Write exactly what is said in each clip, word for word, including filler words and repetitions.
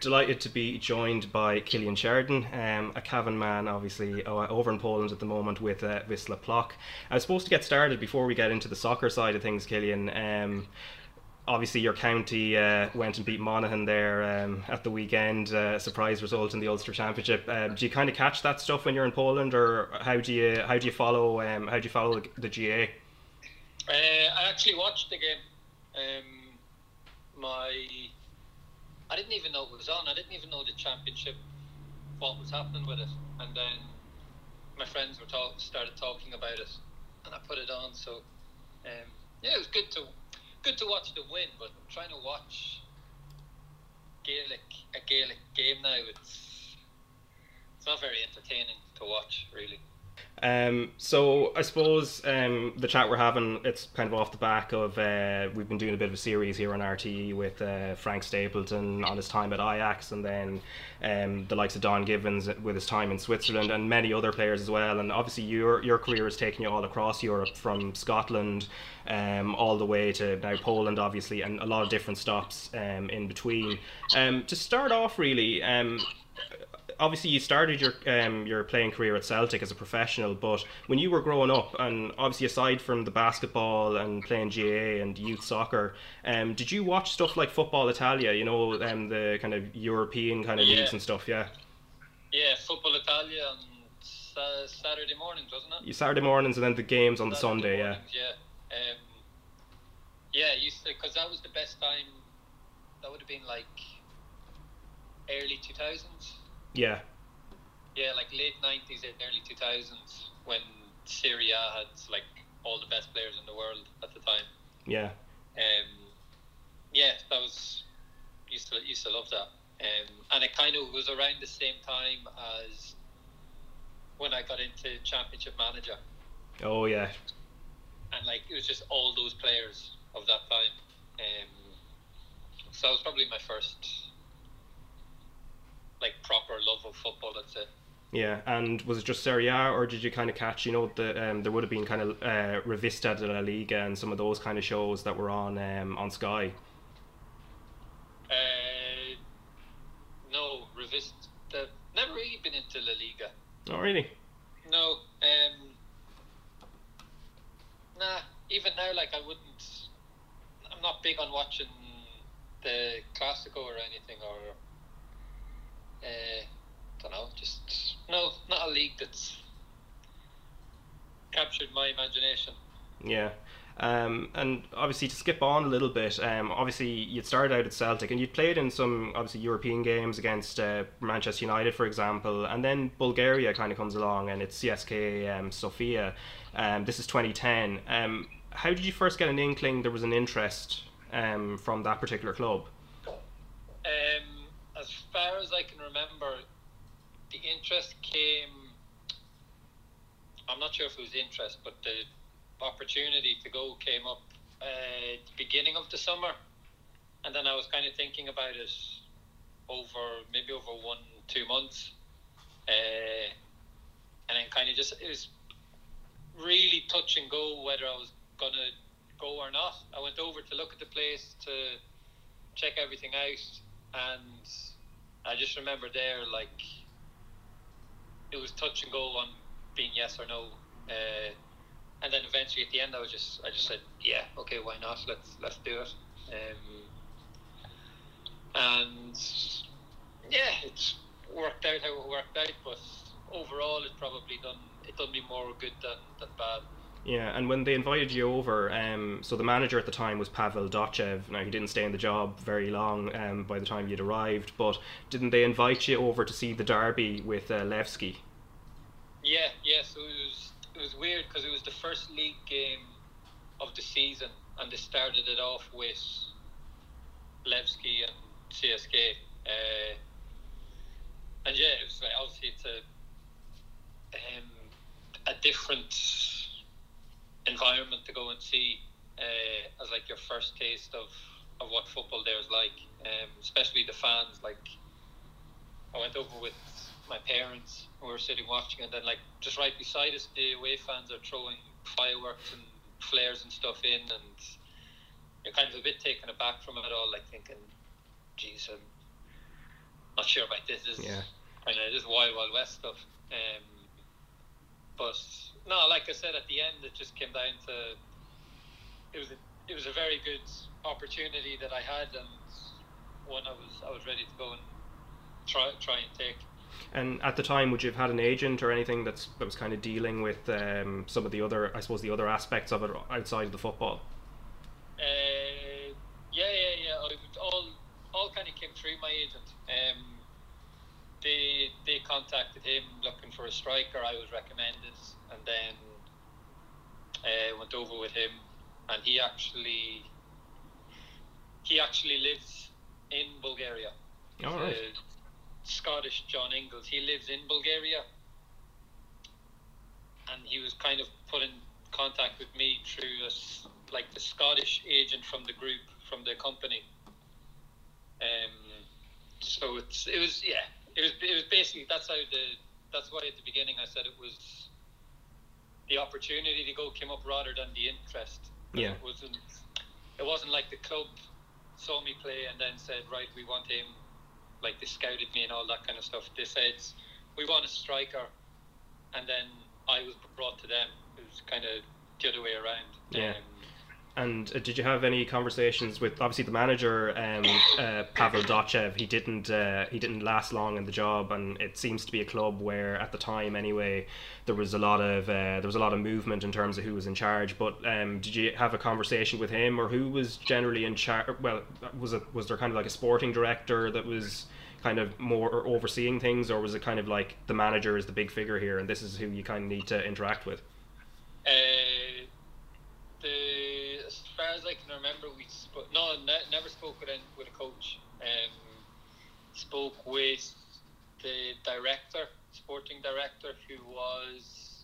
delighted to be joined by Killian Sheridan, um, a Cavan man, obviously uh, over in Poland at the moment with uh, Wisla Plock. I was supposed to get started before we get into the soccer side of things, Killian. Um, obviously, your county uh, went and beat Monaghan there um, at the weekend. Uh, surprise result in the Ulster Championship. Um, do you kind of catch that stuff when you're in Poland, or how do you how do you follow um, how do you follow the, the G A? Uh, I actually watched the game. Um, my I didn't even know it was on. I didn't even know the championship, what was happening with it. And then my friends were talk, started talking about it, and I put it on. So um, yeah, it was good to good to watch the win. But trying to watch Gaelic a Gaelic game now, it's it's not very entertaining to watch, really. Um, so I suppose um, the chat we're having, it's kind of off the back of uh, we've been doing a bit of a series here on R T E with uh, Frank Stapleton on his time at Ajax, and then um, the likes of Don Givens with his time in Switzerland, and many other players as well. And obviously your your career has taken you all across Europe, from Scotland um, all the way to now Poland, obviously, and a lot of different stops um, in between. Um, to start off, really. Um, obviously you started your um, your playing career at Celtic as a professional, but when you were growing up, and obviously aside from the basketball and playing G A A and youth soccer, um, did you watch stuff like Football Italia, you know, um, the kind of European kind of Yeah. leagues and stuff? Yeah. Yeah, Football Italia on sa- Saturday mornings, wasn't it? You Saturday mornings, and then the games on the Saturday Sunday, yeah. mornings, yeah. Um, yeah, used to, because that was the best time. That would have been like early two thousands. Yeah. Yeah, like late nineties and early two thousands, when Serie A had like all the best players in the world at the time. Yeah. Um, yeah, that was used to used to love that. Um, and it kind of was around the same time as when I got into Championship Manager, Oh yeah. and like it was just all those players of that time. Um, so that was probably my first like proper love of football, I'd say. Yeah, and was it just Serie A, or did you kind of catch, you know, the um, there would have been kind of uh, Revista de la Liga and some of those kind of shows that were on um, on Sky? Uh, no, Revista. Never really been into La Liga. Oh really? No. Um, nah. Even now, like I wouldn't. I'm not big on watching the Classico or anything, or uh, don't know. Just no, not a league that's captured my imagination. Yeah. Um, and obviously to skip on a little bit, um, obviously you'd started out at Celtic and you'd played in some obviously European games against uh, Manchester United, for example, and then Bulgaria kind of comes along and it's C S K um, Sofia. Um, this is twenty ten. Um, how did you first get an inkling there was an interest um, from that particular club? Um, as far as I can remember, the interest came. I'm not sure if it was interest, but the opportunity to go came up uh, at the beginning of the summer, and then I was kind of thinking about it over maybe over one two months, uh, and then kind of just it was really touch and go whether I was gonna go or not. I went over to look at the place to check everything out, and I just remember there like it was touch and go on being yes or no. Uh, And then eventually at the end, I was just, I just said, yeah, okay, why not? Let's let's do it. Um, and yeah, it's worked out how it worked out. But overall, it probably done it done me more good than, than bad. Yeah, and when they invited you over, um, so the manager at the time was Pavel Dochev. Now, he didn't stay in the job very long um, by the time you'd arrived, but didn't they invite you over to see the derby with uh, Levski? Yeah, yeah. So it was it was weird because it was the first league game of the season, and they started it off with Levski and C S K. Uh, and yeah, it was like, obviously it's a um, a different environment to go and see uh, as like your first taste of, of what football there is like, um, especially the fans. Like I went over with my parents who were sitting watching, and then like just right beside us the away fans are throwing fireworks and flares and stuff in, and you're kind of a bit taken aback from it all, like thinking, geez, um, sure about this. This is Yeah. kind of this wild, wild west stuff. Um, but no, like I said, at the end, it just came down to it was a, it was a very good opportunity that I had, and one I was I was ready to go and try try and take. And at the time, would you have had an agent or anything that's that was kind of dealing with um, some of the other, I suppose, the other aspects of it outside of the football? Uh, yeah, yeah, yeah. I would, all all kind of came through my agent. Um, they they contacted him looking for a striker. I was recommended, and then uh, went over with him, and he actually he actually lives in Bulgaria. All right. Uh, Scottish John Ingalls. He lives in Bulgaria, and he was kind of put in contact with me through a, like the Scottish agent from the group, from the company. Um, so it's it was yeah it was it was basically that's how the that's why at the beginning I said it was the opportunity to go came up rather than the interest. Yeah. It wasn't it wasn't like the club saw me play and then said, right, we want him. Like they scouted me and all that kind of stuff. They said, we want a striker, and then I was brought to them. It was kind of the other way around. Yeah. Um, And uh, did you have any conversations with obviously the manager, um, uh, Pavel Dotchev? He didn't uh, he didn't last long in the job, and it seems to be a club where at the time anyway there was a lot of uh, there was a lot of movement in terms of who was in charge. But um, did you have a conversation with him, or who was generally in charge? Well, was it was there kind of like a sporting director that was kind of more overseeing things, or was it kind of like the manager is the big figure here, and this is who you kind of need to interact with? Uh, the as far as I can remember, we spoke. No, ne- never spoke with any, with a coach. Um, spoke with the director, sporting director, who was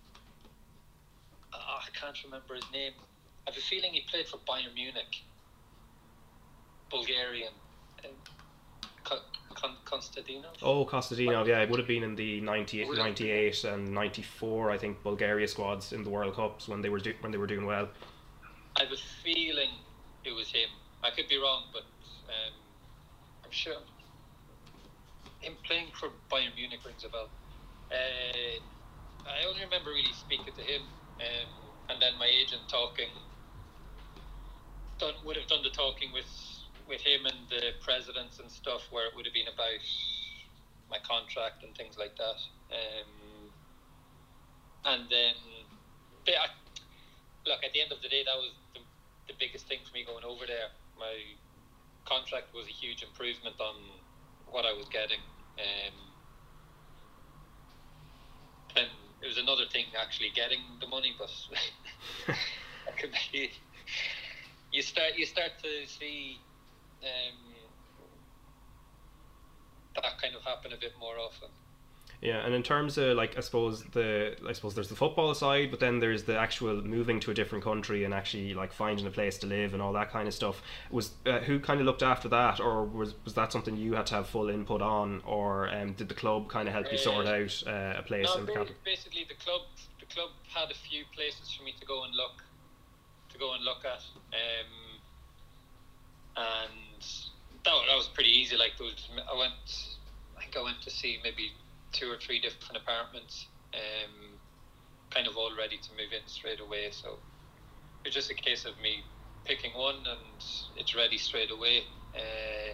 uh, I can't remember his name. I have a feeling he played for Bayern Munich, Bulgarian. Um, Con- Konstantinov? Oh, Kostadinov, yeah, it would have been in the ninety, ninety-eight and ninety-four, I think, Bulgaria squads in the World Cups when they were do- when they were doing well. I have a feeling it was him. I could be wrong, but um, I'm sure him playing for Bayern Munich rings a bell. Uh, I only remember really speaking to him, um, and then my agent talking. Done, would have done the talking with. with him and the presidents and stuff, where it would have been about my contract and things like that. Um, and then, but I, look, at the end of the day, that was the, the biggest thing for me going over there. My contract was a huge improvement on what I was getting. Um, and it was another thing actually getting the money, but that could be, you start you start to see Um, that kind of happen a bit more often. Yeah, and in terms of like, I suppose the I suppose there's the football side, but then there's the actual moving to a different country and actually like finding a place to live and all that kind of stuff. Was uh, who kind of looked after that, or was was that something you had to have full input on, or um, did the club kind of help you sort Uh, out uh, a place no, in the ba- capital? basically the club the club had a few places for me to go and look to go and look at, um, and that wa- that was pretty easy. Like there was, I went, I think I went to see maybe two or three different apartments, um, kind of all ready to move in straight away. So it's just a case of me picking one and it's ready straight away. Uh,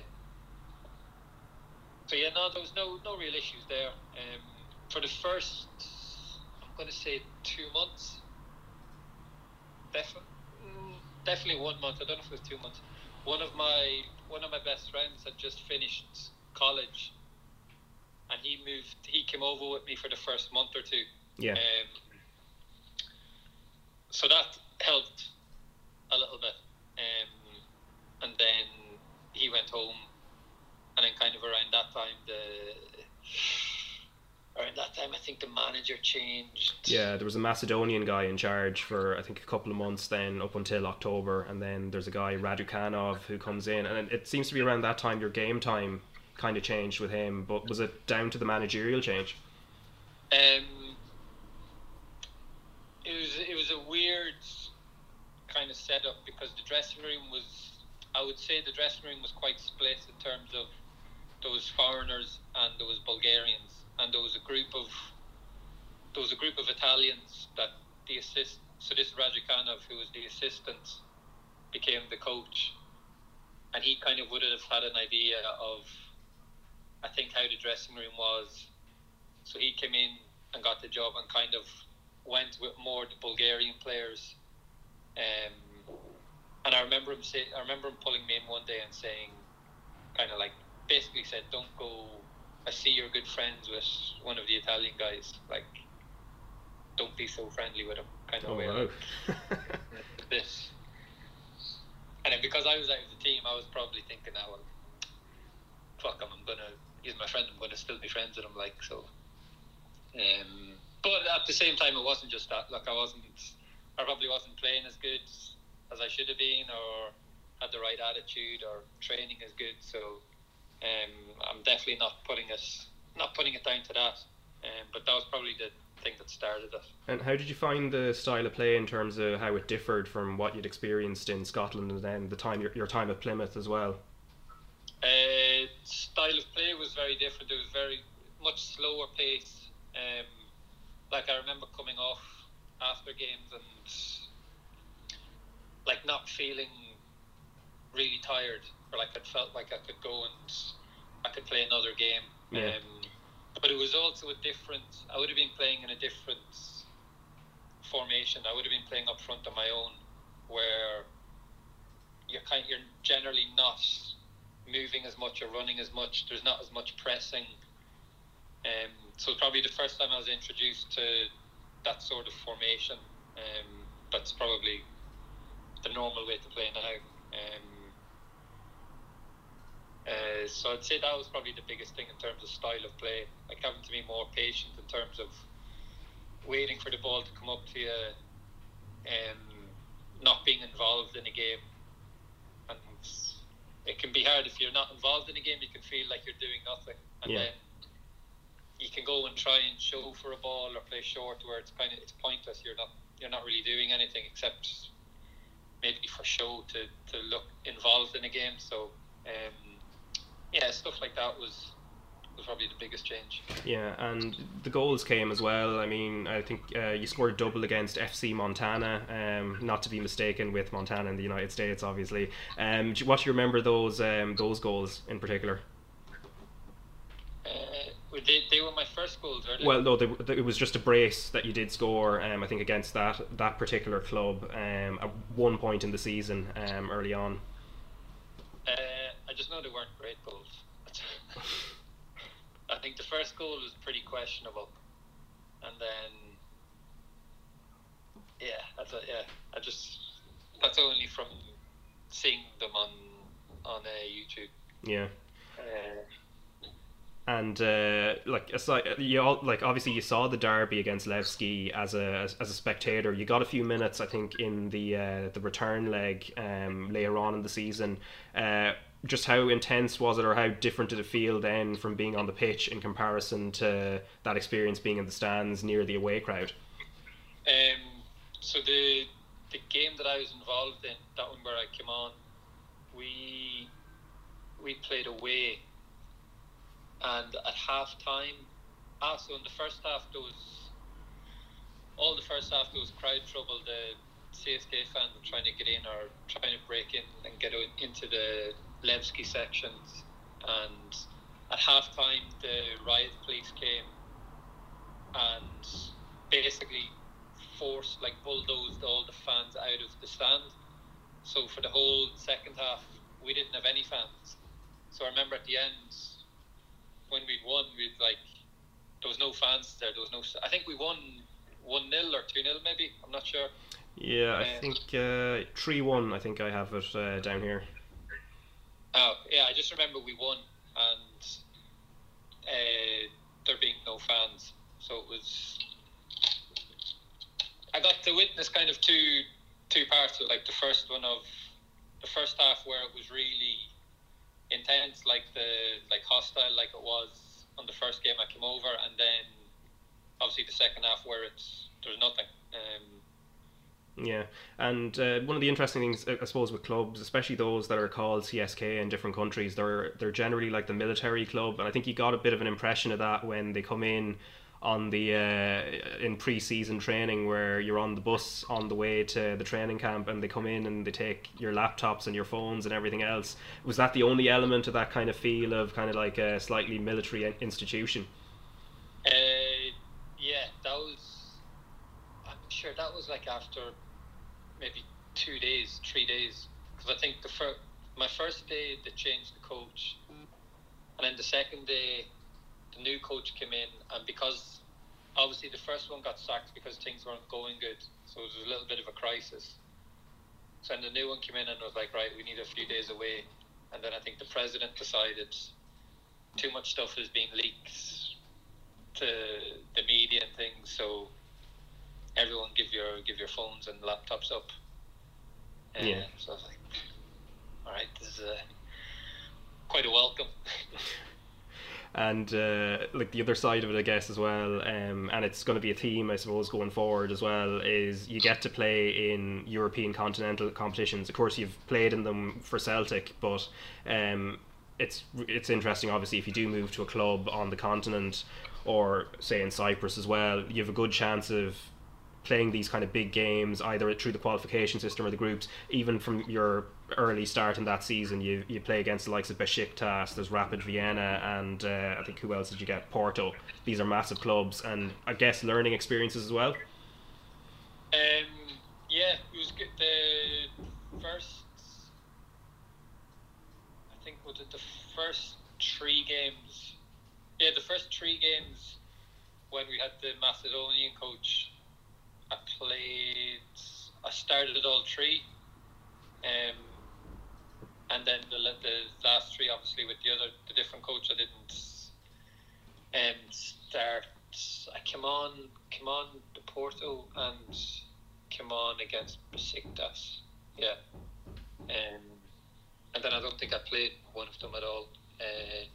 so yeah, no, there was no no real issues there. Um, for the first, I'm going to say two months. Definitely, definitely one month. I don't know if it was two months. One of my one of my best friends had just finished college, and he moved. He came over with me for the first month or two. Yeah. Um, so that helped a little bit. Um, and then he went home, and then kind of around that time, the around that time, I think the manager changed. Yeah, there was a Macedonian guy in charge for I think a couple of months then up until October, and then there's a guy Radukanov who comes in, and it seems to be around that time your game time kind of changed with him. But was it down to the managerial change? Um, it was it was a weird kind of setup because the dressing room was, I would say the dressing room was quite split in terms of there was foreigners and there was Bulgarians, and there was a group of there was a group of Italians that the assist. So this Rajikanov, who was the assistant, became the coach, and he kind of would have had an idea of, I think, how the dressing room was. So he came in and got the job and kind of went with more the Bulgarian players. Um, and I remember him say, I remember him pulling me in one day and saying, kind of like, basically said, "Don't go. I see you're good friends with one of the Italian guys. Like, don't be so friendly with him." Kind of Oh, way. wow. Like, this. And then because I was out of the team, I was probably thinking, "Oh, well, fuck him. I'm gonna. He's my friend. I'm gonna still be friends with him." Like so. Um, but at the same time, it wasn't just that. Like I wasn't. I probably wasn't playing as good as I should have been, or had the right attitude, or training as good. So um, I'm definitely not putting it not putting it down to that. Um, but that was probably the thing that started it. And how did you find the style of play in terms of how it differed from what you'd experienced in Scotland and then the time your, your time at Plymouth as well? Uh, style of play was very different. It was very much slower pace. Um, like I remember coming off after games and like not feeling really tired, or like I felt like I could go and I could play another game. Yeah. Um, but it was also a different. I would have been playing in a different formation. I would have been playing up front on my own, where you're kind. You're generally not moving as much or running as much. There's not as much pressing. Um, so probably the first time I was introduced to that sort of formation. Um, that's probably the normal way to play now. Um, uh, so I'd say that was probably the biggest thing in terms of style of play, like having to be more patient in terms of waiting for the ball to come up to you, um, not being involved in a game. And it can be hard if you're not involved in a game. You can feel like you're doing nothing, and Yeah. then you can go and try and show for a ball or play short, where it's kind of it's pointless. You're not you're not really doing anything except maybe for show to, to look involved in a game. So um, yeah, stuff like that was was probably the biggest change. Yeah, and the goals came as well. I mean, I think uh, you scored a double against F C Montana, um, not to be mistaken with Montana in the United States, obviously. Um, do you- what do you remember those um, those goals in particular? Uh, they, they were my first goals, were they? Well, no, they, they, it was just a brace that you did score. Um, I think against that that particular club um, at one point in the season, um, early on. Uh, I just know they weren't great goals. I think the first goal was pretty questionable, and then yeah, that's a, yeah. I just that's only from seeing them on on uh, YouTube. Yeah. Uh, And uh, like aside, you all, like obviously you saw the derby against Levski as a as, as a spectator. You got a few minutes, I think, in the uh, the return leg um, later on in the season. Uh, just how intense was it, or how different did it feel then from being on the pitch in comparison to that experience being in the stands near the away crowd? Um, so the the game that I was involved in, that one where I came on, we we played away. And at half time, ah, so in the first half, there was all the first half, there was crowd trouble. The C S K fans were trying to get in or trying to break in and get out into the Levski sections. And at half time, the riot police came and basically forced, like bulldozed all the fans out of the stand. So for the whole second half, we didn't have any fans. So I remember at the end, when we'd won, we'd like there was no fans there. There was no. I think we won one nil or two nil, maybe. I'm not sure. Yeah, I Um, think uh, three one. I think I have it uh, down here. Oh yeah, I just remember we won, and uh, there being no fans. So it was. I got to witness kind of two two parts. Of, like the first one of the first half where it was really intense, like the like hostile, like it was on the first game I came over, and then obviously the second half where it's there's nothing. Um, Yeah, and uh, one of the interesting things, I suppose, with clubs, especially those that are called C S K in different countries, they're they're generally like the military club, and I think you got a bit of an impression of that when they come in on the uh, in pre-season training, where you're on the bus on the way to the training camp, and they come in and they take your laptops and your phones and everything else. Was that the only element of that kind of feel of kind of like a slightly military institution? Uh, yeah, that was. I'm sure that was like after maybe two days, three days, because I think the first, my first day they changed the coach, and then the second day the new coach came in, and because obviously the first one got sacked because things weren't going good, so it was a little bit of a crisis. So then the new one came in and was like, right, we need a few days away, and then I think the president decided too much stuff is being leaked to the media and things, so everyone give your give your phones and laptops up. And Yeah. so I was like, all right, this is a, quite a welcome. And uh, like the other side of it, I guess, as well, um, and it's going to be a theme, I suppose, going forward as well, is you get to play in European continental competitions. Of course, you've played in them for Celtic, but um, it's it's interesting, obviously, if you do move to a club on the continent, or say in Cyprus as well, you have a good chance of playing these kind of big games either through the qualification system or the groups. Even from your early start in that season, you you play against the likes of Besiktas, there's Rapid Vienna, and uh, I think who else did you get? Porto. These are massive clubs, and I guess learning experiences as well. Um, yeah, it was good. The first, I think, was it the first three games? Yeah, the first three games when we had the Macedonian coach, I played. I started all three, um, and then the the last three, obviously, with the other the different coach, I didn't um, start. I came on, came on the Porto and came on against Besiktas. Yeah, um, and then I don't think I played one of them at all. Uh,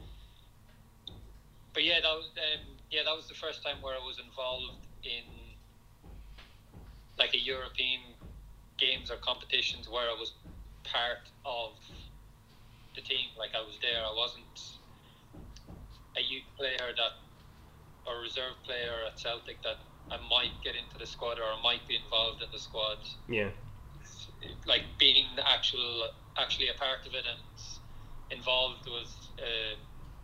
but yeah, that was um, yeah that was the first time where I was involved in like a European games or competitions where I was part of the team. Like I was there. I wasn't a youth player that or reserve player at Celtic that I might get into the squad or I might be involved in the squad. Yeah. Like being actual, actually a part of it and involved was uh,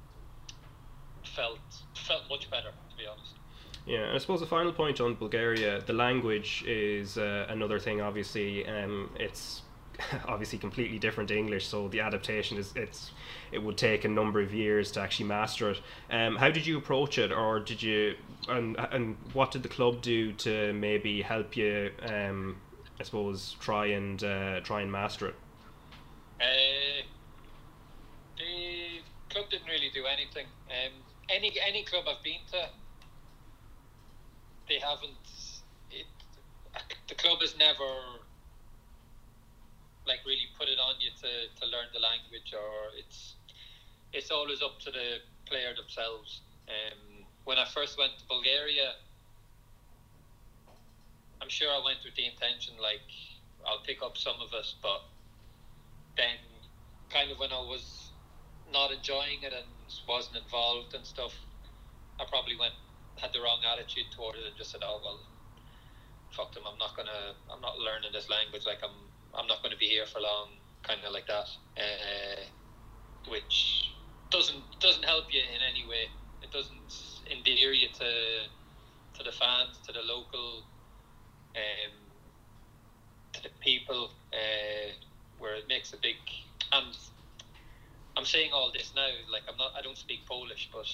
felt felt much better, to be honest. Yeah, I suppose the final point on Bulgaria, the language is uh, another thing. Obviously, um, it's obviously completely different to English, so the adaptation is it's it would take a number of years to actually master it. Um, how did you approach it, or did you and and what did the club do to maybe help you? Um, I suppose try and uh, try and master it. Uh, the club didn't really do anything. Um, any any club I've been to, they haven't. It, the club has never like really put it on you to, to learn the language, or it's it's always up to the player themselves. Um, when I first went to Bulgaria, I'm sure I went with the intention like I'll pick up some of it, but then kind of when I was not enjoying it and wasn't involved and stuff, I probably went had the wrong attitude toward it and just said, oh well, fuck them, I'm not gonna I'm not learning this language, like I'm I'm not going to be here for long, kind of like that, uh, which doesn't doesn't help you in any way. It doesn't endear you to to the fans, to the local, um, to the people, uh, where it makes a big. And I'm saying all this now, like I'm not. I don't speak Polish, but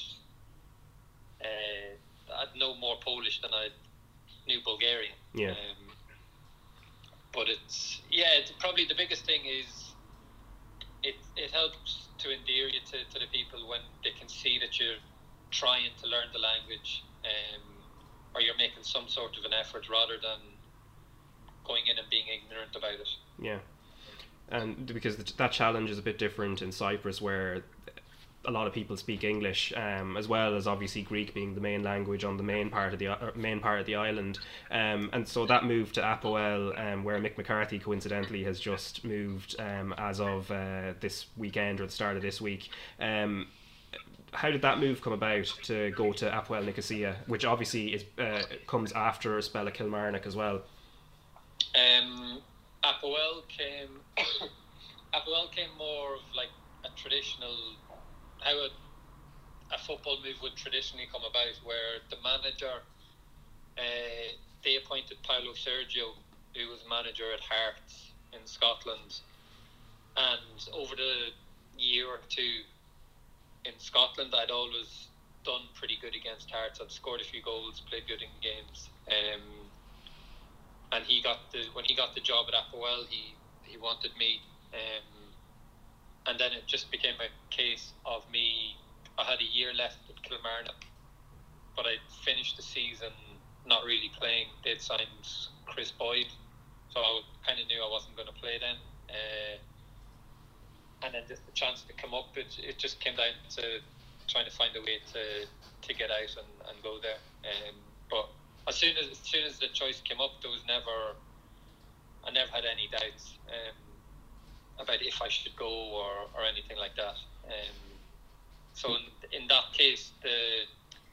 uh, I'd know more Polish than I knew Bulgarian. Yeah. Um, But it's yeah. It's probably the biggest thing is it. It helps to endear you to, to the people when they can see that you're trying to learn the language, um, or you're making some sort of an effort rather than going in and being ignorant about it. Yeah, and because that challenge is a bit different in Cyprus, where a lot of people speak English, um, as well as obviously Greek being the main language on the main part of the uh, main part of the island. Um, and so that move to Apoel, um, where Mick McCarthy coincidentally has just moved um, as of uh, this weekend or the start of this week. Um, how did that move come about to go to Apoel Nicosia, which obviously is uh, comes after a spell at Kilmarnock as well? Um, Apoel came. Apoel came more of like a traditional, how a, a football move would traditionally come about, where the manager, uh, they appointed Paulo Sergio, who was manager at Hearts in Scotland, and over the year or two in Scotland, I'd always done pretty good against Hearts. I'd scored a few goals, played good in games, um, and he got the when he got the job at Apoel, he he wanted me. Um, and then it just became a case of me. I had a year left at Kilmarnock, but I finished the season not really playing. They'd signed Chris Boyd, so I kind of knew I wasn't going to play then. Uh, and then just the chance to come up, it, it just came down to trying to find a way to, to get out and, and go there. Um, but as soon as, as soon as the choice came up, there was never, I never had any doubts. Um, about if I should go or, or anything like that. Um, so in, in that case, the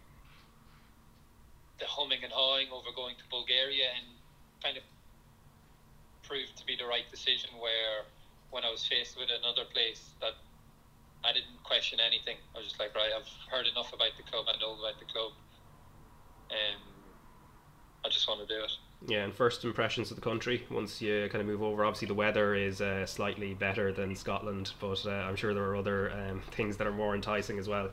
the humming and hawing over going to Bulgaria and kind of proved to be the right decision, where when I was faced with another place that I didn't question anything. I was just like, right, I've heard enough about the club, I know about the club. Um, I just want to do it. Yeah, and first impressions of the country once you kind of move over. Obviously, the weather is uh, slightly better than Scotland, but uh, I'm sure there are other um, things that are more enticing as well.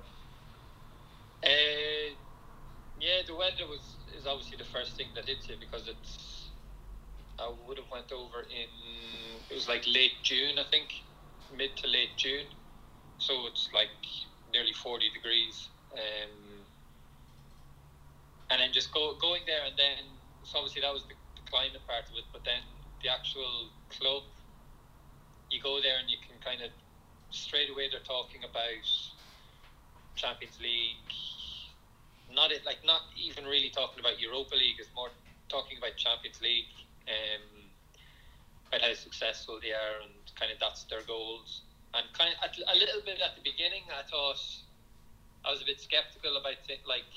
Uh, yeah, the weather was is obviously the first thing that hits you, because it's. I would have went over in it was like late June, I think, mid to late June, so it's like nearly forty degrees, um, and then just go going there and then. So obviously that was the, the climate part of it, but then the actual club, you go there and you can kind of straight away they're talking about Champions League, not it like not even really talking about Europa League, it's more talking about Champions League, um, about how successful they are and kind of that's their goals. And kind of a little bit at the beginning, I thought I was a bit skeptical about it, like.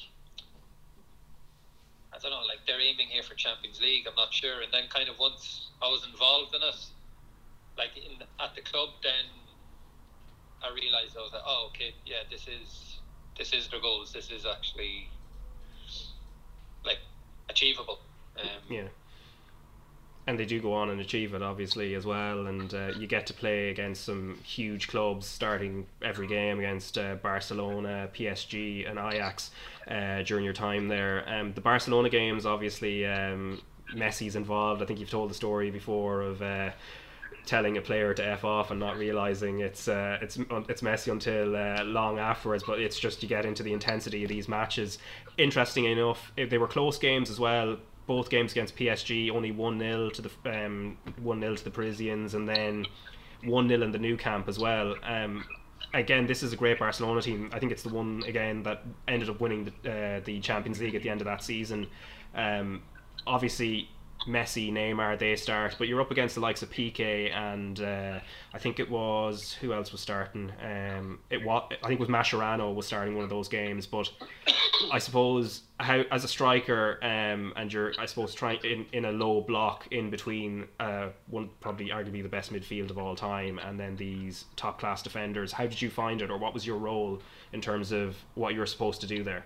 I don't know, like they're aiming here for Champions League, I'm not sure. And then kind of once I was involved in it, like in at the club, then I realised I was like, oh, okay, yeah, this is this is their goals. This is actually like achievable. Um, yeah. And they do go on and achieve it, obviously, as well. And uh, you get to play against some huge clubs, starting every game against uh, Barcelona, P S G, and Ajax uh, during your time there. Um, the Barcelona games, obviously, um, Messi's involved. I think you've told the story before of uh, telling a player to F off and not realising it's uh, it's it's Messi until uh, long afterwards. But it's just you get into the intensity of these matches. Interesting enough, they were close games as well. Both games against P S G, only one nil to the um, one nil to the Parisians, and then one nil in the Nou Camp as well. Um, again, this is a great Barcelona team. I think it's the one again that ended up winning the, uh, the Champions League at the end of that season. Um, obviously, Messi, Neymar, they start, but you're up against the likes of Piqué and uh, I think it was who else was starting. Um, it was I think it was Mascherano was starting one of those games, but I suppose how as a striker um, and you're I suppose trying in, in a low block in between uh, one probably arguably the best midfield of all time and then these top class defenders. How did you find it, or what was your role in terms of what you were supposed to do there?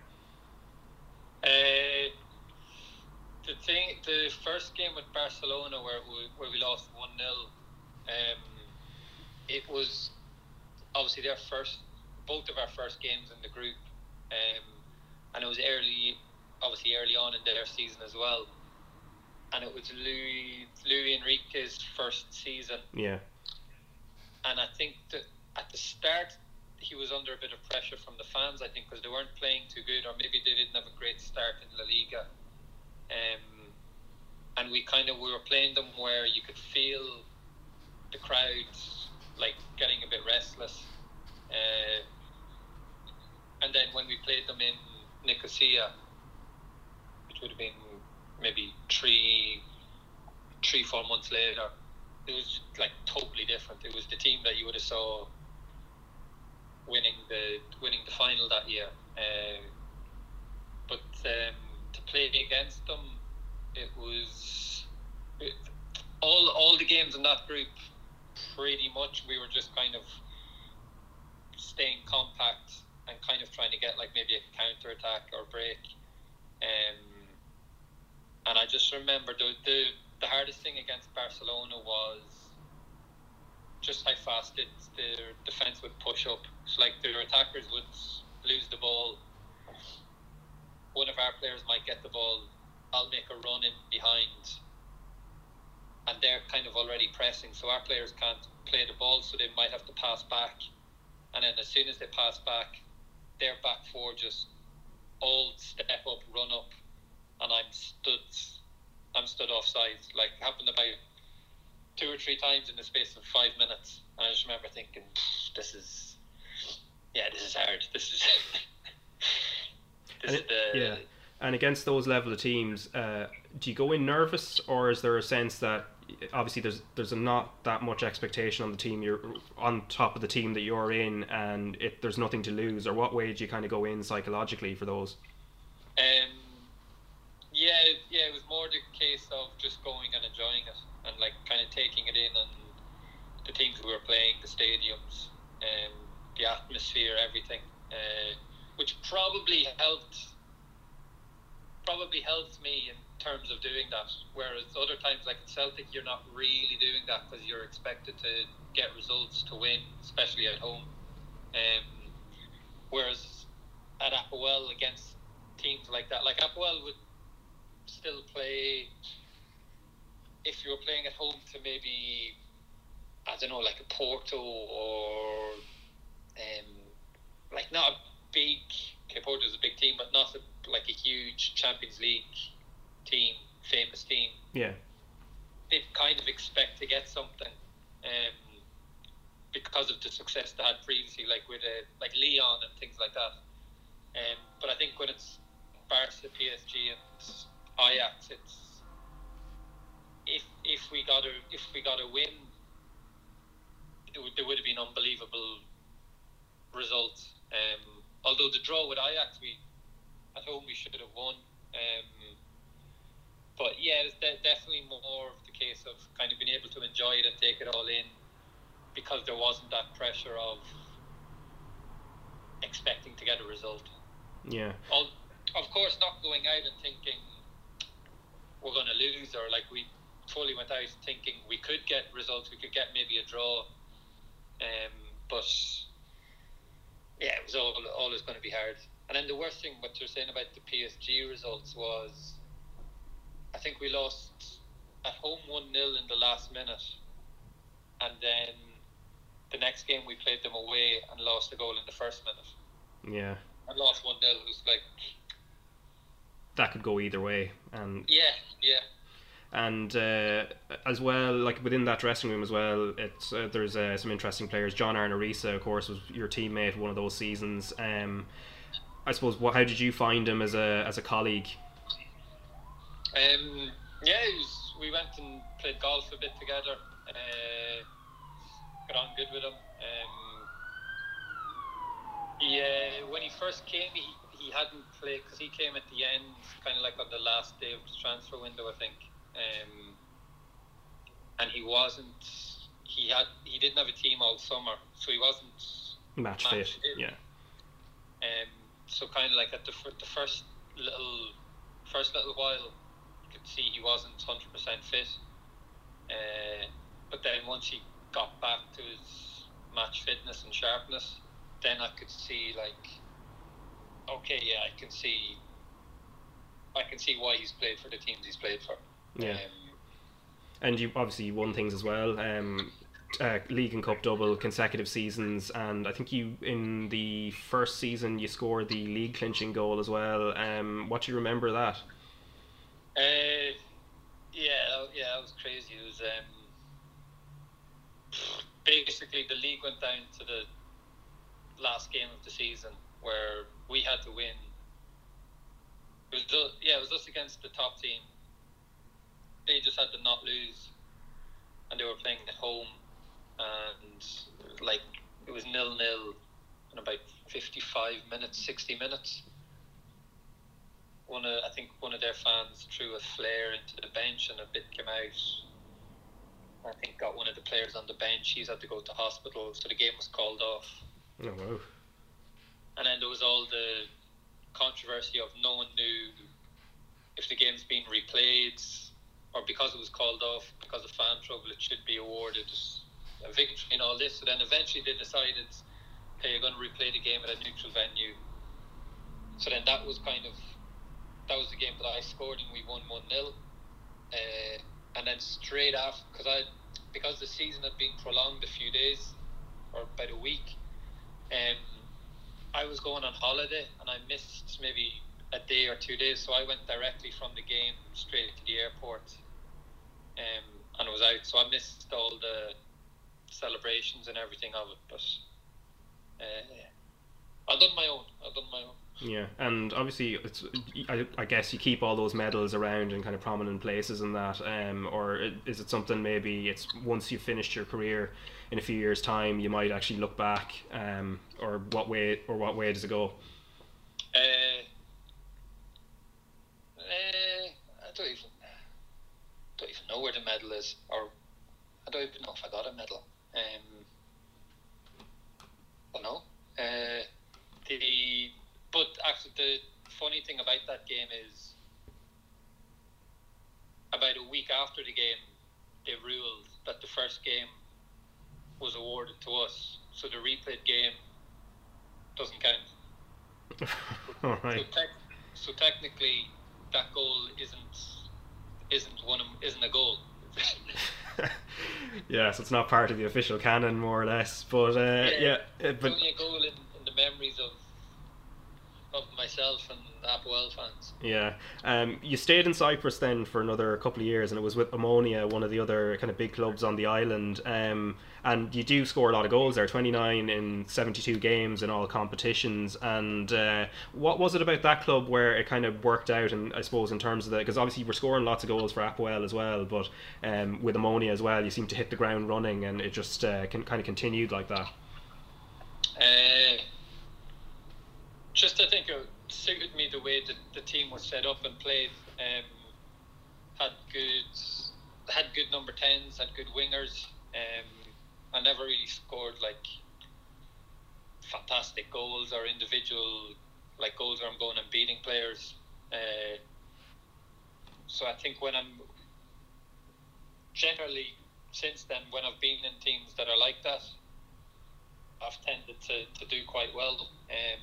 Uh, the thing, the first game with Barcelona where we, where we lost one nil, um, it was obviously their first, both of our first games in the group, um, and it was early, obviously early on in their season as well, and it was Luis, Luis Enrique's first season. Yeah. And I think that at the start he was under a bit of pressure from the fans, I think, because they weren't playing too good, or maybe they didn't have a great start in La Liga. Um, and we kind of we were playing them where you could feel the crowds like getting a bit restless, uh, and then when we played them in Nicosia, which would have been maybe three, three, four months later, it was like totally different. It was the team that you would have saw winning the winning the final that year. Uh, but um, to play against them, it was it, all all the games in that group. Pretty much, we were just kind of staying compact and kind of trying to get like maybe a counter attack or break. Um, and I just remember the, the the hardest thing against Barcelona was just how fast it, their defence would push up. So like their attackers would lose the ball. One of our players might get the ball. I'll make a run in behind, and they're kind of already pressing. So our players can't play the ball, so they might have to pass back. And then as soon as they pass back, their back four just all step up, run up, and I'm stood, I'm stood offside. Like it happened about two or three times in the space of five minutes, and I just remember thinking, "This is, yeah, this is hard. This is, this and is it, the." Yeah, and against those level of teams, uh, do you go in nervous, or is there a sense that obviously there's there's not that much expectation on the team, you're on top of the team that you're in, and it, there's nothing to lose, or what way do you kind of go in psychologically for those? Um, yeah, yeah, it was more the case of just going and enjoying it, and like kind of taking it in, and the teams we were playing, the stadiums, um, the atmosphere, everything, uh, which probably helped. Probably helped me in terms of doing that. Whereas other times, like at Celtic, you're not really doing that because you're expected to get results to win, especially at home. Um, whereas at Apoel, against teams like that, like Apoel would still play, if you were playing at home, to maybe, I don't know, like a Porto or um, like not a big, okay, Porto is a big team, but not a, like a huge Champions League team, famous team. Yeah. They'd kind of expect to get something um, because of the success they had previously, like with uh, like Lyon and things like that. Um, but I think when it's Barca, P S G, and Ajax, it's if if we got a if we got a win, it would there would have been unbelievable results. Um, although the draw with Ajax, we at home we should have won. Um, but yeah, it's de- definitely more of the case of kind of being able to enjoy it and take it all in, because there wasn't that pressure of expecting to get a result. Yeah. All, of course, not going out and thinking we're going to lose, or like we fully went out thinking we could get results, we could get maybe a draw. Um, but yeah, it was all, always going to be hard. And then the worst thing, what you're saying about the P S G results, was I think we lost at home one nil in the last minute, and then the next game we played them away and lost a goal in the first minute. Yeah. And lost one nil. It was like, that could go either way. And yeah, yeah. And uh, as well, like within that dressing room as well, it's uh, there's uh, some interesting players. John Arnorisa, of course, was your teammate one of those seasons. Um, I suppose, what, how did you find him as a as a colleague? Um, yeah, it was, we went and played golf a bit together. Uh, got on good with him. Um, yeah, when he first came, he, he hadn't played, because he came at the end, kind of like on the last day of the transfer window, I think. Um, and he wasn't. He had. He didn't have a team all summer, so he wasn't match, match fit. fit. Yeah. Um. So kind of like at the the first little first little while, you could see he wasn't hundred percent fit. Uh, but then once he got back to his match fitness and sharpness, then I could see like, okay, yeah, I can see. I can see why he's played for the teams he's played for. Yeah. Um, and you obviously won things as well. Um, uh, League and Cup double, consecutive seasons, and I think you in the first season you scored the league clinching goal as well. Um, what do you remember of that? Uh, yeah, yeah, that was crazy. It was um, basically the league went down to the last game of the season where we had to win. It was us, yeah, it was us against the top team. They just had to not lose, and they were playing at home, and like it was nil nil in about fifty-five minutes, sixty minutes. One of, I think one of their fans threw a flare into the bench, and a bit came out. I think got one of the players on the bench. He's had to go to hospital, so the game was called off. Oh wow! And then there was all the controversy of no one knew if the game's been replayed, or because it was called off because of fan trouble, it should be awarded a victory and all this. So then eventually they decided, hey, you're going to replay the game at a neutral venue. So then that was kind of that was the game that I scored, and we won one nil. Uh, and then straight after, because I because the season had been prolonged a few days or about a week, um, I was going on holiday and I missed maybe a day or two days, so I went directly from the game straight to the airport, um, and I was out, so I missed all the celebrations and everything of it. But uh, I've done my own. I've done my own. Yeah, and obviously, it's I, I guess you keep all those medals around in kind of prominent places and that, um, or is it something maybe it's once you've finished your career in a few years' time, you might actually look back, um, or what way or what way does it go? Uh, uh, I don't even don't even know where the medal is, or I don't even know if I got a medal. Um, I don't know. Uh, the But actually, the funny thing about that game is, about a week after the game, they ruled that the first game was awarded to us, so the replayed game doesn't count. All right. So, tec- so technically, that goal isn't isn't one of, isn't a goal. Yeah, so it's not part of the official canon, more or less. But uh, yeah, yeah, yeah but it's only a goal in, in the memories of. of myself and Apoel fans. Yeah, um, you stayed in Cyprus then for another couple of years, and it was with Omonia, one of the other kind of big clubs on the island. Um, and you do score a lot of goals there, twenty-nine in seventy-two games in all competitions. And uh, what was it about that club where it kind of worked out? And I suppose in terms of the, because obviously you were scoring lots of goals for Apoel as well, but um, with Omonia as well, you seem to hit the ground running, and it just uh, can kind of continued like that. Uh, Just I think it suited me the way that the team was set up and played. Um, had good, had good number tens, had good wingers. Um, I never really scored like fantastic goals or individual like goals where I'm going and beating players. Uh, so I think when I'm generally since then when I've been in teams that are like that, I've tended to, to do quite well. Um,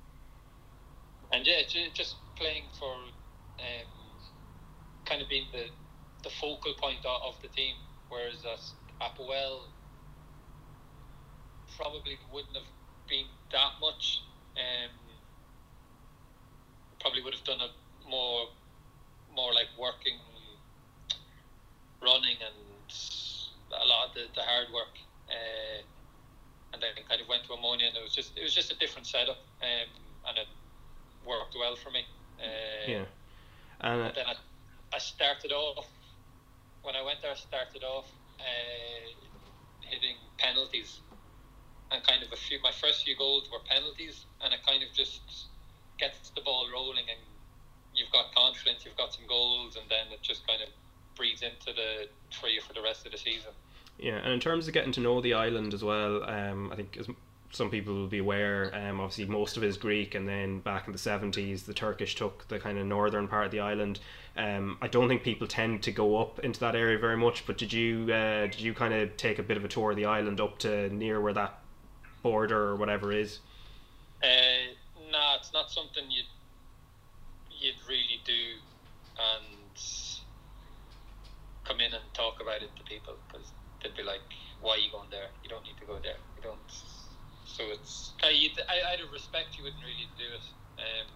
And yeah, just playing for um, kind of being the, the focal point of the team, whereas at Apoel probably wouldn't have been that much. Um, probably would have done a more more like working, running, and a lot of the, the hard work. Uh, and then kind of went to Omonia, and it was just it was just a different setup, um, and it worked well for me. Uh, yeah. And uh, then I, I started off, when I went there, I started off uh, hitting penalties. And kind of a few, my first few goals were penalties, and it kind of just gets the ball rolling, and you've got confidence, you've got some goals, and then it just kind of breathes into the for you for the rest of the season. Yeah, and in terms of getting to know the island as well, um, I think as some people will be aware, um, obviously most of it is Greek, and then back in the seventies the Turkish took the kind of northern part of the island. um, I don't think people tend to go up into that area very much, but did you uh, did you kind of take a bit of a tour of the island up to near where that border or whatever is? Uh, nah, it's not something you'd, you'd really do and come in and talk about it to people, because they'd be like, why are you going there? You don't need to go there. You don't. So it's kind of, you'd, I, out of respect, you wouldn't really do it, um,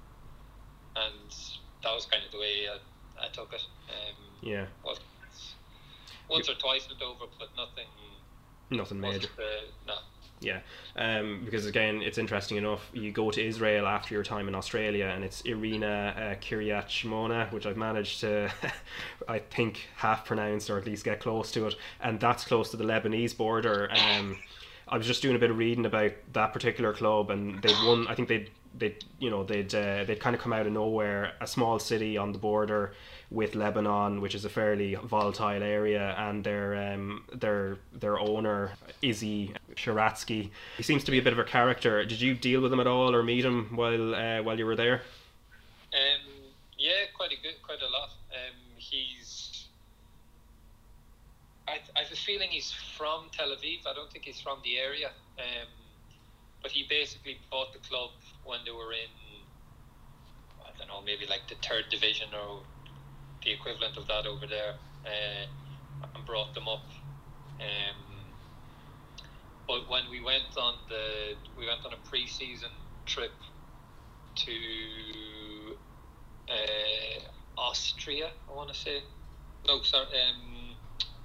and that was kind of the way I, I took it. Um, yeah. Well, once or twice went over, but nothing. Nothing major. Uh, no. Yeah, um, because again, it's interesting enough. You go to Israel after your time in Australia, and it's Irina uh, Kiryat Shmona, which I've managed to, I think, half pronounce or at least get close to it, and that's close to the Lebanese border. Um, I was just doing a bit of reading about that particular club, and they won. I think they they you know they'd uh, they'd kind of come out of nowhere, a small city on the border with Lebanon, which is a fairly volatile area, and their um their their owner Izzy Sharatsky, he seems to be a bit of a character. Did you deal with him at all or meet him while uh, while you were there? Um, yeah, quite a good, quite a lot. Um, he's. I, I have a feeling he's from Tel Aviv. I don't think he's from the area. Um, but he basically bought the club when they were in, I don't know, maybe like the third division or the equivalent of that over there, uh, and brought them up. Um, but when we went on the, we went on a pre-season trip to uh, Austria, I want to say. No, sorry, um,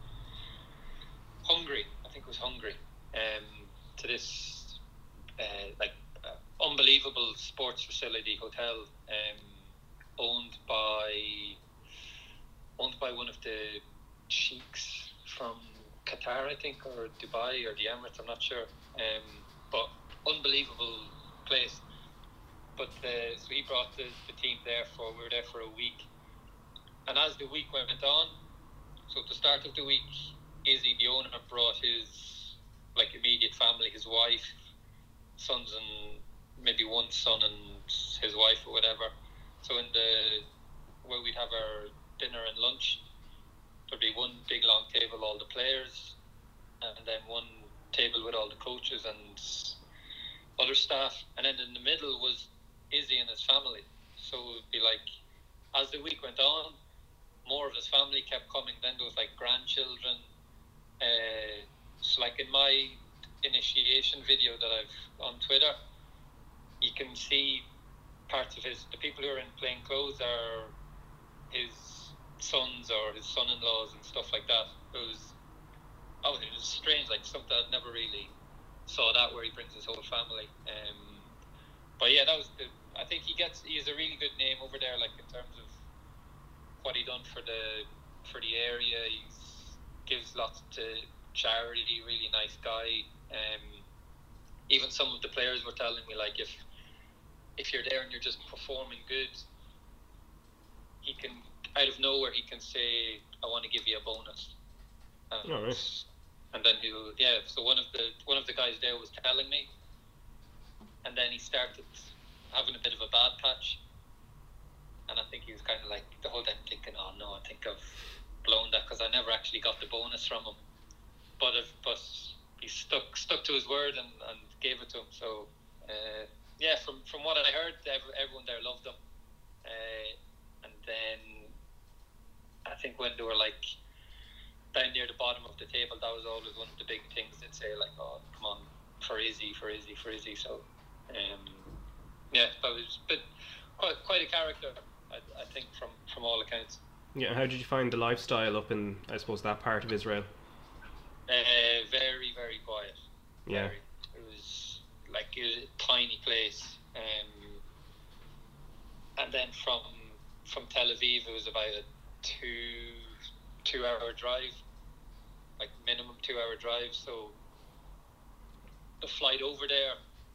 Hungary. I think it was Hungary. Um, to this uh, like uh, unbelievable sports facility hotel, um, owned by owned by one of the sheiks from Qatar, I think, or Dubai or the Emirates. I'm not sure. Um, but unbelievable place. But uh, so he brought the, the team there for, we were there for a week. And as the week went on, so at the start of the week, Izzy, the owner, brought his like immediate family, his wife, sons, and maybe one son and his wife or whatever. So in the, where we'd have our dinner and lunch, there'd be one big long table, all the players, and then one table with all the coaches and other staff. And then in the middle was Izzy and his family. So it would be like, as the week went on, more of his family kept coming. Then there was like grandchildren. Uh, so like in my initiation video that I've on Twitter, you can see parts of his, the people who are in plain clothes are his sons or his son-in-laws and stuff like that. It was, oh, it was strange, like something I'd never really saw that, where he brings his whole family. Um, but yeah, that was the, I think he gets, he has a really good name over there, like in terms of what he done for the for the area. He gives lots to charity. Really nice guy. Um, even some of the players were telling me, like, if if you're there and you're just performing good, he can, out of nowhere, he can say, "I want to give you a bonus." And, Oh, nice. and then he'll, yeah. So one of the one of the guys there was telling me, and then he started having a bit of a bad patch. And I think he was kind of like the whole time thinking, "Oh no, I think I've blown that," because I never actually got the bonus from him. But if, but he stuck stuck to his word and, and gave it to him. So uh, yeah, from from what I heard, everyone there loved him. Uh, and then I think when they were like down near the bottom of the table, that was always one of the big things they'd say, like, "Oh, come on, for Izzy, for Izzy, for Izzy." So um, yeah, that was but quite quite a character. I, I think from, from all accounts. Yeah, how did you find the lifestyle up in, I suppose, that part of Israel? Uh, very, very quiet. Yeah. Very. It was like, it was a tiny place. Um, and then from from Tel Aviv, it was about a two two hour drive, like minimum two hour drive. So the flight over there,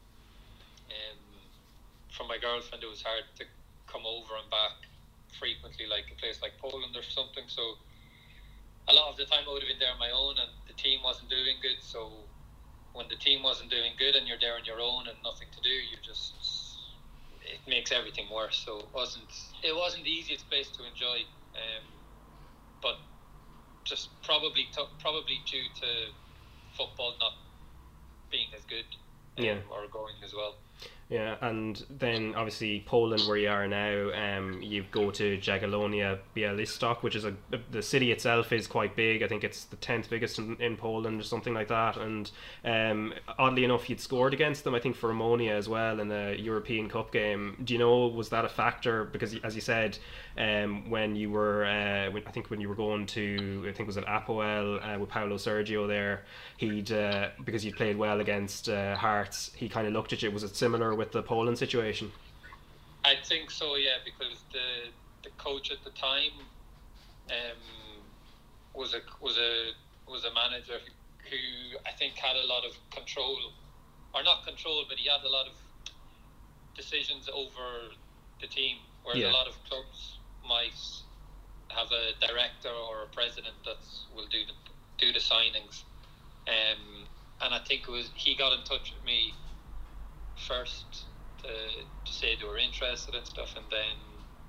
um, from my girlfriend, it was hard to come over and back frequently, like a place like Poland or something. So a lot of the time I would have been there on my own, and the team wasn't doing good. So when the team wasn't doing good and you're there on your own and nothing to do, you just, it makes everything worse. So it wasn't it wasn't the easiest place to enjoy, um, but just probably t- probably due to football not being as good, um, yeah, or going as well. Yeah, and then obviously Poland, where you are now, um, you go to Jagiellonia Białystok, which is a the city itself is quite big. I think it's the tenth biggest in, in Poland or something like that. And um, oddly enough, you'd scored against them, I think, for Ammonia as well in a European Cup game. Do you know, was that a factor? Because as you said, um, when you were, uh, when, I think when you were going to, I think it was at Apoel uh, with Paolo Sergio there, he'd uh, because you played well against uh, Hearts, he kind of looked at you. Was it similar with the Poland situation? I think so, yeah, because the the coach at the time um, was a was a was a manager who, who I think had a lot of control, or not control, but he had a lot of decisions over the team, whereas Yeah. a lot of clubs might have a director or a president that will do the do the signings. Um, and I think it was he got in touch with me first to, to say they were interested and stuff, and then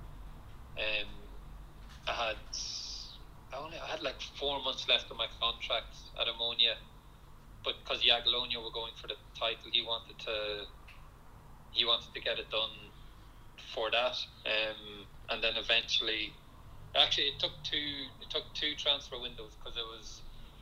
um, I had I only I had like four months left of my contract at Ammonia, but because Jagiellonia were going for the title, he wanted to he wanted to get it done for that, um, and then eventually, actually it took two it took two transfer windows, because it was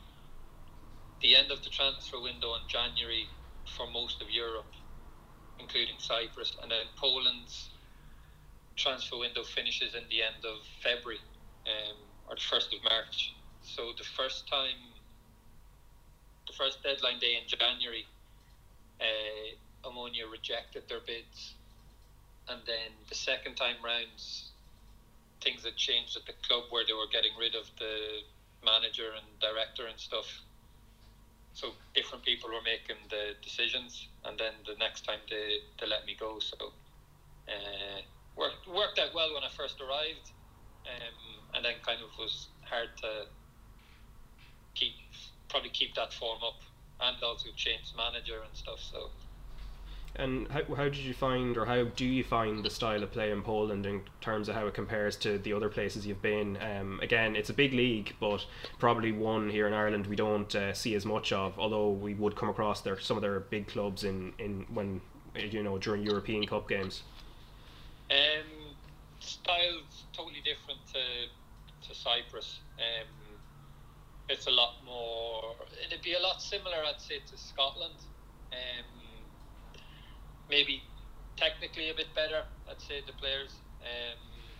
the end of the transfer window in January for most of Europe, including Cyprus, and then Poland's transfer window finishes in the end of February, um, or the first of March. So the first time, the first deadline day in January, uh, Ammonia rejected their bids, and then the second time round, things had changed at the club where they were getting rid of the manager and director and stuff. So different people were making the decisions, and then the next time they, they let me go. So uh, worked worked out well when I first arrived, um, and then kind of was hard to keep probably keep that form up, and also change manager and stuff. So. And how, how did you find, or how do you find the style of play in Poland in terms of how it compares to the other places you've been? Um, again, it's a big league, but probably one here in Ireland we don't uh, see as much of. Although we would come across their some of their big clubs in, in when you know during European Cup games. Um, style's totally different to to Cyprus. Um, it's a lot more. It'd be a lot similar, I'd say, to Scotland. Um. Maybe technically a bit better, I'd say, the players. Um,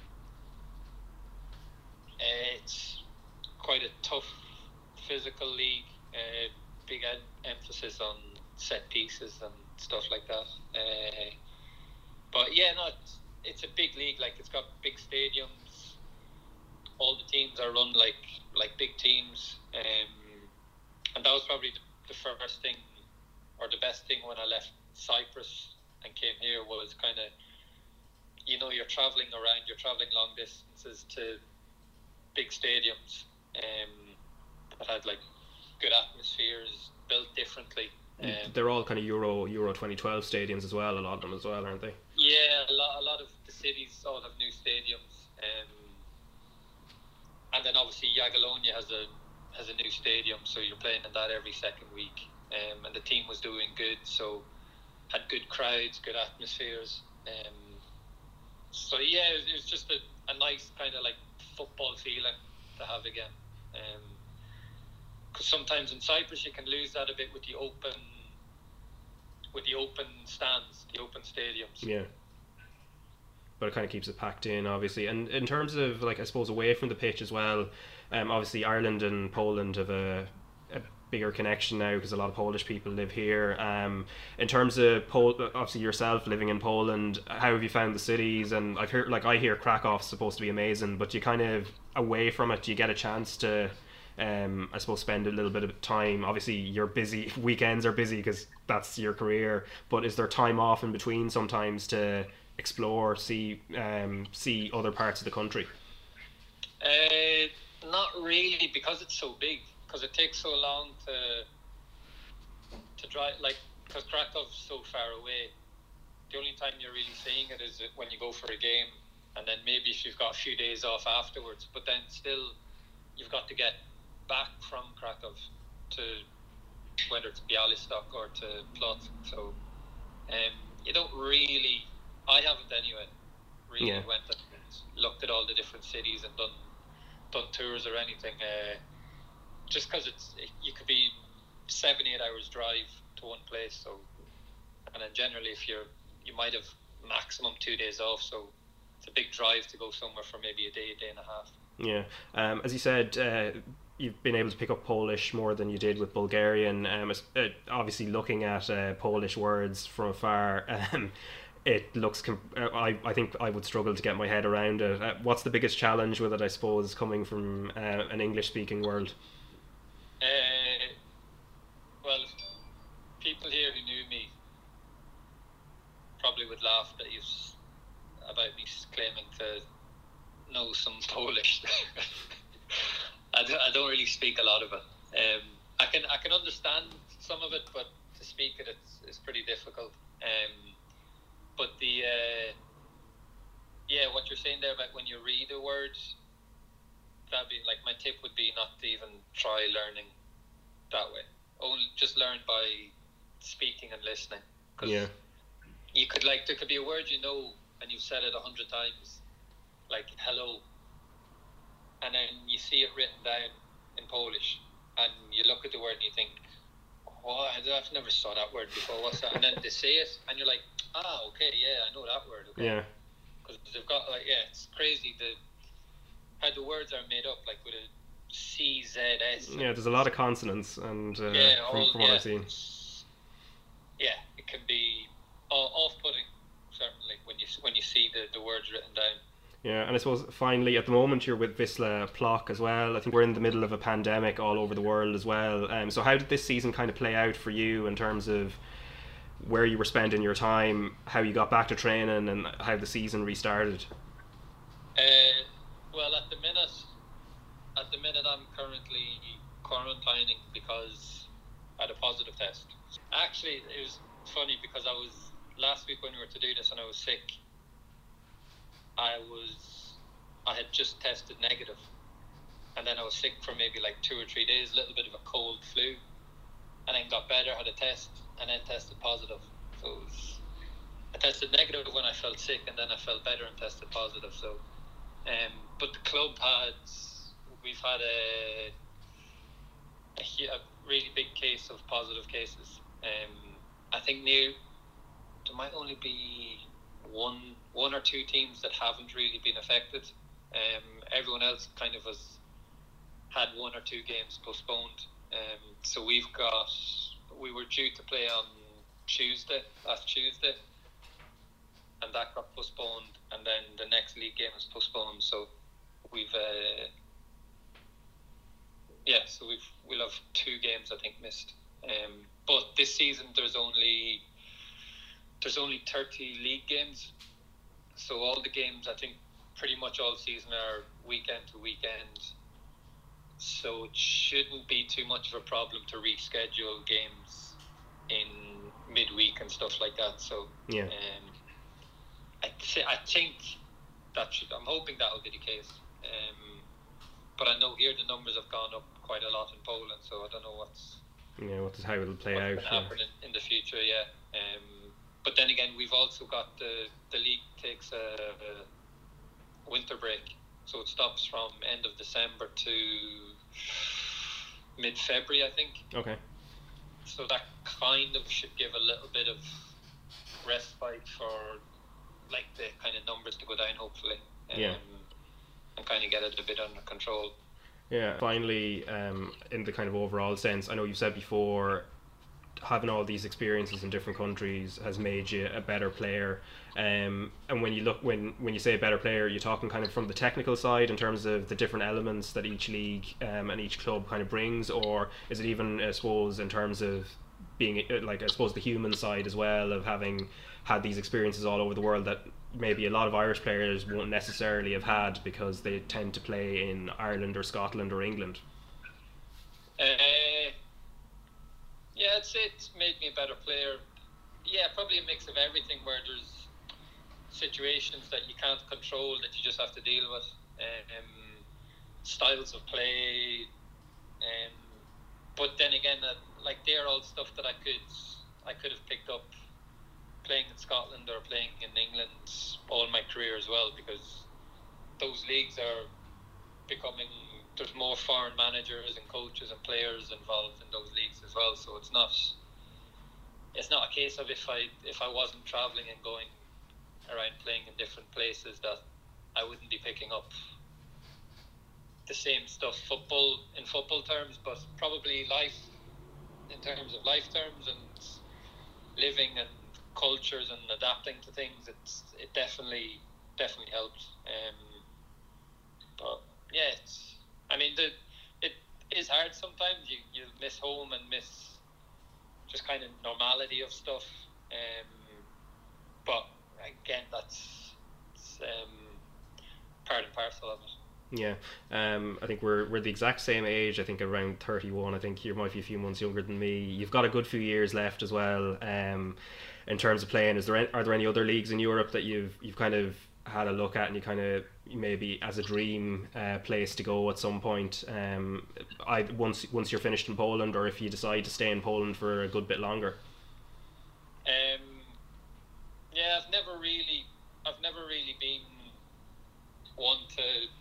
it's quite a tough physical league, uh, big ed- emphasis on set pieces and stuff like that. Uh, but yeah, no, it's, it's a big league. Like, it's got big stadiums. All the teams are run like like big teams, um, and that was probably the, the first thing, or the best thing when I left Cyprus and came here, was kind of, you know, you're traveling around, you're traveling long distances to big stadiums um, that had like good atmospheres, built differently. Um, They're all kind of Euro Euro twenty twelve stadiums as well, a lot of them as well, aren't they? Yeah, a lot, a lot of the cities all have new stadiums, um, and then obviously Jagiellonia has a has a new stadium, so you're playing in that every second week, um, and the team was doing good, so had good crowds, good atmospheres. Um, so yeah, it was, it was just a, a nice kind of like football feeling to have again. Because um, sometimes in Cyprus you can lose that a bit with the open, with the open stands, the open stadiums. Yeah. But it kind of keeps it packed in, obviously. And in terms of, like, I suppose, away from the pitch as well, um, obviously Ireland and Poland have a, a bigger connection now because a lot of Polish people live here. Um, in terms of Pol- obviously yourself living in Poland, how have you found the cities? And I've heard, like, I hear Krakow's supposed to be amazing, but you kind of away from it, do you get a chance to, um, I suppose, spend a little bit of time? Obviously, you're busy. Weekends are busy because that's your career. But is there time off in between sometimes to explore, see, um, see other parts of the country? Uh, not really, because it's so big. Because it takes so long to to drive, like, because Krakow's so far away. The only time you're really seeing it is when you go for a game, and then maybe if you've got a few days off afterwards. But then still, you've got to get back from Krakow to whether it's Białystok or to Plock. So um, you don't really. I haven't anyway. Really Yeah. went and looked at all the different cities and done done tours or anything. Uh, just because it's you could be seven eight hours drive to one place. So, and then generally if you're you might have maximum two days off. So it's a big drive to go somewhere for maybe a day, a day and a half. Yeah, um, as you said, uh, you've been able to pick up Polish more than you did with Bulgarian. Um, uh, obviously, looking at uh, Polish words from afar, um, it looks. Comp- uh, I I think I would struggle to get my head around it. Uh, what's the biggest challenge with it? I suppose coming from uh, an English-speaking world. Uh, well, people here who knew me probably would laugh at you about me claiming to know some Polish. I, don't, I don't really speak a lot of it. Um, I can I can understand some of it, but to speak it, it's, it's pretty difficult. Um, but the uh, yeah, what you're saying there about when you read a word, that'd be like my tip would be not to even try learning that way. Only just learn by speaking and listening. Cause yeah. You could like there could be a word you know and you've said it a hundred times, like hello, and then you see it written down in Polish, and you look at the word and you think, "Oh, I've never saw that word before. What's that?" And then they say it, and you're like, "Ah, okay, yeah, I know that word." Okay. Yeah. Because they've got like yeah, it's crazy the how the words are made up, like with a C Z S. Yeah, there's a lot of consonants, and uh, yeah, from, all, from what yeah, I've seen. Yeah, it can be off-putting certainly when you when you see the, the words written down. Yeah, and I suppose finally, at the moment, you're with Wisla Plock as well. I think we're in the middle of a pandemic all over the world as well. Um, so how did this season kind of play out for you in terms of where you were spending your time, how you got back to training, and how the season restarted? Uh, well, at the minute, at the minute, I'm currently quarantining because I had a positive test. Actually, it was funny because I was last week when we were to do this, and I was sick. I was, I had just tested negative, and then I was sick for maybe like two or three days, a little bit of a cold flu, and then got better, had a test, and then tested positive. So it was, I tested negative when I felt sick, and then I felt better and tested positive. So, um, but the club had, we've had a, a, a really big case of positive cases. Um, I think near, there might only be one one or two teams that haven't really been affected. Um, everyone else kind of has had one or two games postponed. Um, so we've got, we were due to play on Tuesday, last Tuesday, and that got postponed, and then the next league game is postponed. So we've, uh, yeah, so we've we'll have two games I think missed. Um, but this season there's only there's only thirty league games. So all the games, I think, pretty much all season are weekend to weekend. So it shouldn't be too much of a problem to reschedule games in midweek and stuff like that. So yeah, um, I th- I think that should. I'm hoping that will be the case. Um, but I know here the numbers have gone up quite a lot in Poland. So I don't know what's yeah, what is how it'll play what's out. going to happen Yeah. in, in the future. Yeah. Um, But then again, we've also got the the league takes a, a winter break, so it stops from end of December to mid February, I think. Okay. So that kind of should give a little bit of respite for like the kind of numbers to go down, hopefully. Um, Yeah. And kind of get it a bit under control. Yeah. Finally, um, in the kind of overall sense, I know you've said before, having all these experiences in different countries has made you a better player. Um, and when you look, when when you say a better player, you're talking kind of from the technical side in terms of the different elements that each league um, and each club kind of brings, or is it even, I suppose, in terms of being like, I suppose, the human side as well, of having had these experiences all over the world that maybe a lot of Irish players won't necessarily have had because they tend to play in Ireland or Scotland or England? Uh, yeah, I'd say it's made me a better player. Yeah, probably a mix of everything, where there's situations that you can't control that you just have to deal with, um, styles of play, um, but then again, uh, like they're all stuff that I could I could have picked up playing in Scotland or playing in England all my career as well, because those leagues are becoming, there's more foreign managers and coaches and players involved in those leagues as well. So it's not it's not a case of if I if I wasn't travelling and going around playing in different places that I wouldn't be picking up the same stuff football in football terms, but probably life in terms of life terms and living and cultures and adapting to things. It's it definitely definitely helps. Um, but yeah, it's I mean the it is hard sometimes. You you miss home and miss just kind of normality of stuff. Um, but again, that's it's, um, part and parcel of it. Yeah, um, I think we're we're the exact same age. I think around thirty-one. I think you might be a few months younger than me. You've got a good few years left as well. Um, in terms of playing, is there any, are there any other leagues in Europe that you've you've kind of had a look at and you kind of maybe as a dream uh, place to go at some point? Um, I once once you're finished in Poland, or if you decide to stay in Poland for a good bit longer. Um, yeah, I've never really, I've never really been one to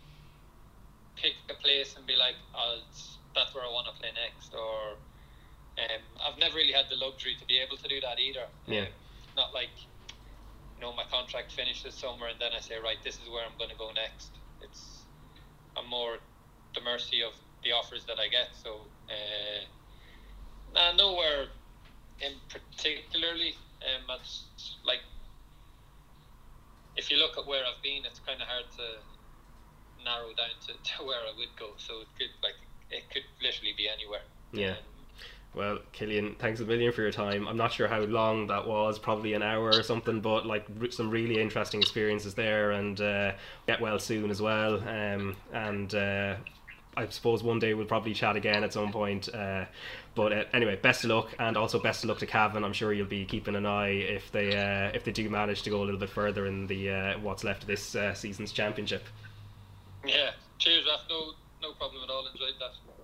pick a place and be like, oh, that's where I want to play next, or um, I've never really had the luxury to be able to do that either. Yeah. Um, not like, you know, my contract finishes somewhere and then I say, right, this is where I'm going to go next. It's, I'm more at the mercy of the offers that I get. So, uh, nah, nowhere in particularly. Um, it's like, if you look at where I've been, it's kind of hard to narrow down to, to where I would go. So it could like it could literally be anywhere. Yeah. Um, Well, Killian, thanks a million for your time. I'm not sure how long that was, probably an hour or something, but like r- some really interesting experiences there, and uh, get well soon as well. Um, and uh, I suppose one day we'll probably chat again at some point. Uh, but uh, anyway, best of luck, and also best of luck to Cavan. I'm sure you'll be keeping an eye if they uh, if they do manage to go a little bit further in the uh, what's left of this uh, season's championship. yeah. Cheers, Raf. No, no problem at all. Enjoyed that.